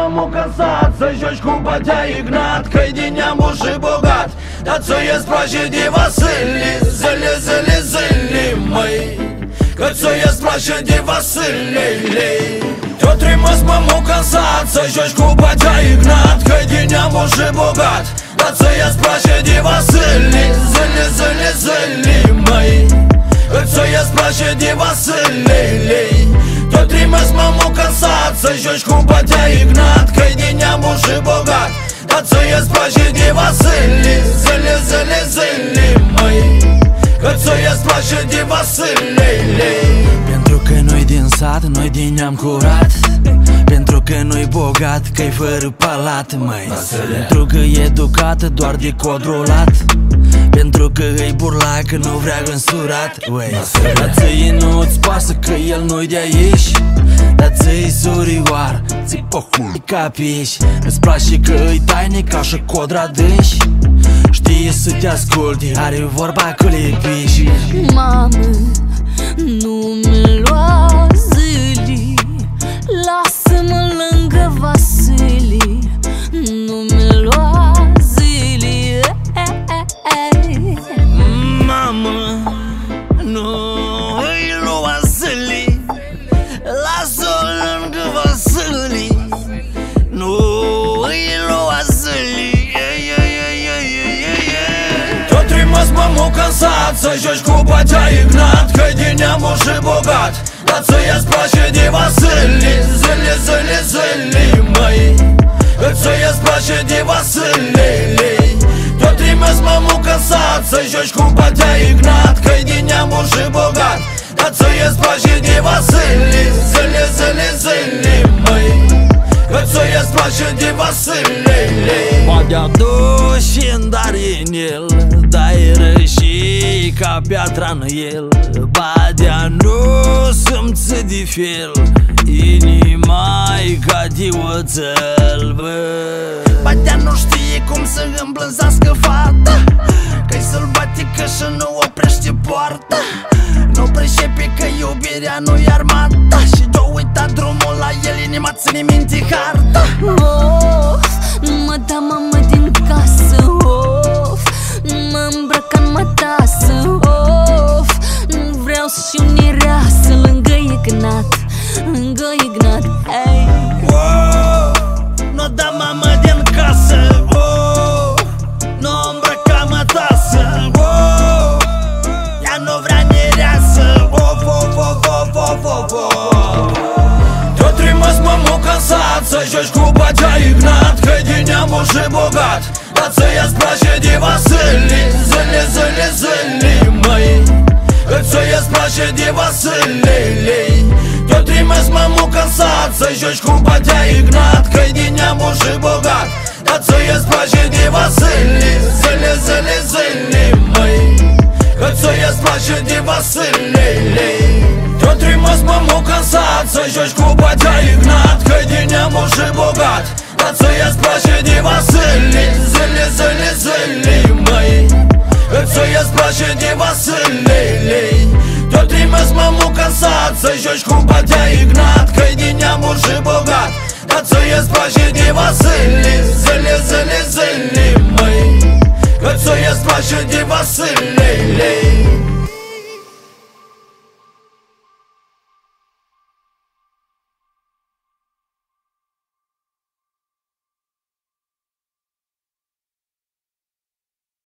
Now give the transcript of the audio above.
m-am cansat să joci cu Batea Ignat, că-i din neamul și bogat, dar ți-o place de Vasile, zile, zile, zile, măi, că ți-o place de Vasile. Te-o trimis m-am cansat să joci cu Batea Ignat, că-i din neamul și bogat, dar ți-o place de Vasile, zile, zile, zile, măi, că ți-o place de Vasile. Te-o trimis m-am cansat să joci cu Batea Ignat, că-i din neamul și bogat, dar ți-o place de Vasile, zile, zile, zile, măi, că ți-o place de Vasile. Pentru că nu-i din sat, nu-i din neam curat, pentru că nu-i bogat, că-i fără palat, măi, pentru că e educat doar de codrolat, pentru că îi burlac, nu vrea însurat, uei. Dar ție nu-ți pasă că el nu-i de aici, dar ție-i surioar, ți-i pohul, capiși. Îți place că îi tainic ca și codra dânși, știe să te asculti, are vorba cu lipiși. Mamă, nu-mi lua zilii, lasă-mă lângă Vasile, nu-mi lua zilii. Mamă, nu îi lua zilii, lasă-o lângă Vasile, nu îi lua zilii. Te-o trimis m-am cansat să joci cu Batea Ignat, că-i din neamul și bogat, dar ți-o place de Vasile, zile, zile, zile, măi, că ți-o place de Vasile. Te-o trimis m-am cansat să joci cu Batea Ignat, că-i din neamul și bogat, dar ți-o place de Vasile, zile, zile, zile, măi, că ți-o place de Vasile. Poate aduși-n dar în el, dai rășii ca piatra în el. Badea nu simți de fel, inima-i ca de oțel, bă. Badea nu știe cum să îmblânzească fata, că-i sălbatică și nu oprește poarta, nu pricepe că iubirea nu-i armata, și de-o uita drumul la el, inima ține minte harta. Of, nu mă da mamă din casă, of, nu mă îmbrăca în mătasă, of, nu vreau să-și unireasă lângă Ignat, lângă Ignat, ei. Nu da mamă din casă, nu îmbrăca mătasă, ea nu vrea nireasă, Te-o trimis m-am cansat să joci cu Batea Ignat, că-i din neamul și bogat, dar ți-o place de Vasile, zile, zile, zile, măi, că ți-o place de Vasile. Te-o trimis m-am cansat să joci cu Batea Ignat, că-i din neamul și bogat, dar ți-o place de Vasile, zile, zile, zile, măi, că ți-o place de Vasile. Te-o trimis m-am cansat să joci cu Batea Ignat, că-i din neamul și bogat, dar ți-o place de Vasile, zile, zile, zile, măi, că ți-o place de Vasile. Te-o trimis m-am cansat să joci cu Batea Ignat, că-i din neamul și bogat, dar ți-o place de Vasile, zile, zile, zile, măi, că ți-o place de Vasile.